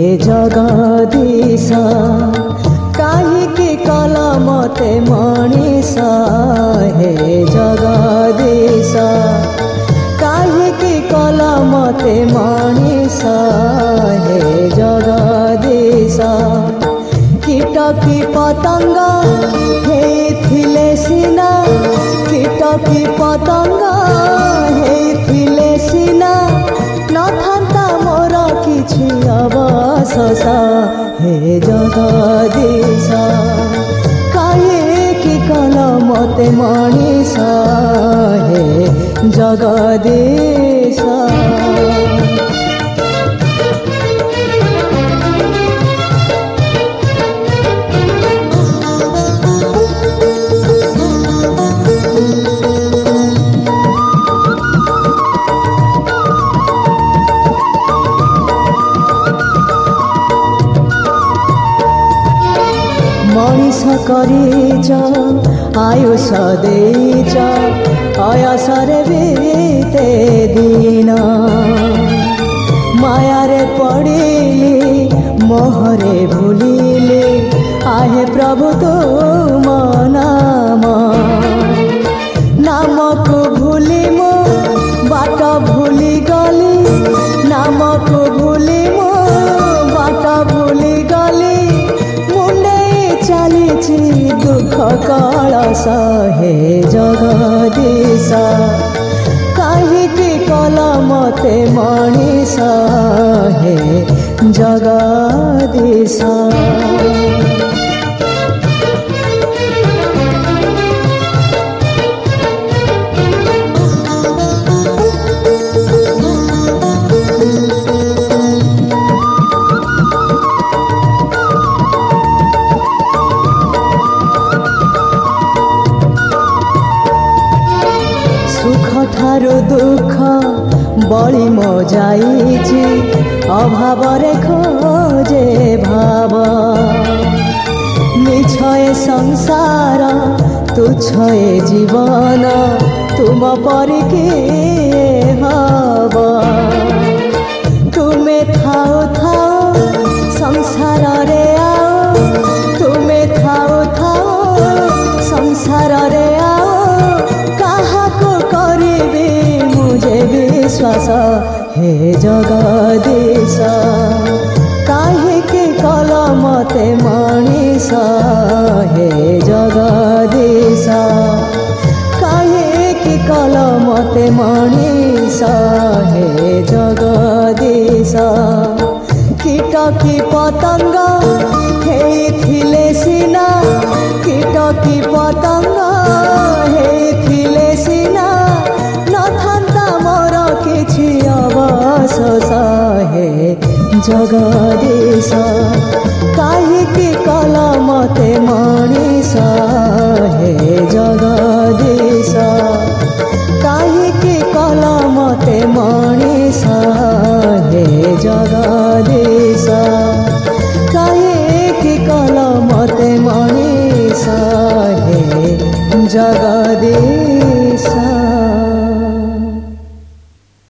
जगदीश काहिकी कल मते मनीष हे जगदीश काहिकी कल मते मनीष हे जगदीश कीट की पतंग हेथिले सिना कीट की पतंग हेथिले सिना नथांता मोर किछि अवशेष हे जगदीश काहिकी कल मते मनीष हे जगदीश। मनीष करिच आयुष देइच अयसरे बीते दिन मायारे पड़िली मोहरे भूलिली आहे प्रभु तुम नाम नामक भूली मो बाट भूली गली नामक भूली मो बाट भूली गली चालिछि दुख कलश हे जगदीश काहिकी कल मते मनीष हे जगदीश। सुख ठारू दुख बड़ी मो जाइछि अभाव रे खोजे भाव मिछए संसार तुच्छए जीवन तुम परि किए हब तुमे थाओ थाओ संसार रे आओ तुमे थाओ थाओ संसार रे आओ विश्वास हे जगदीश काहिकी कल मते मनीष हे जगदीश काहिकी कल मते मनीष हे जगदीश कीट की पतंग हेथिले सिना कीट की पतंग हेथिले सिना नथांता मोर किछि अवशेष हे जगदीश काहिकी कल मते मनीष हे जगदीश काहिकी कल मते मनीष हे जगदीश काहिकी कल मते मनीष हे जगदीश।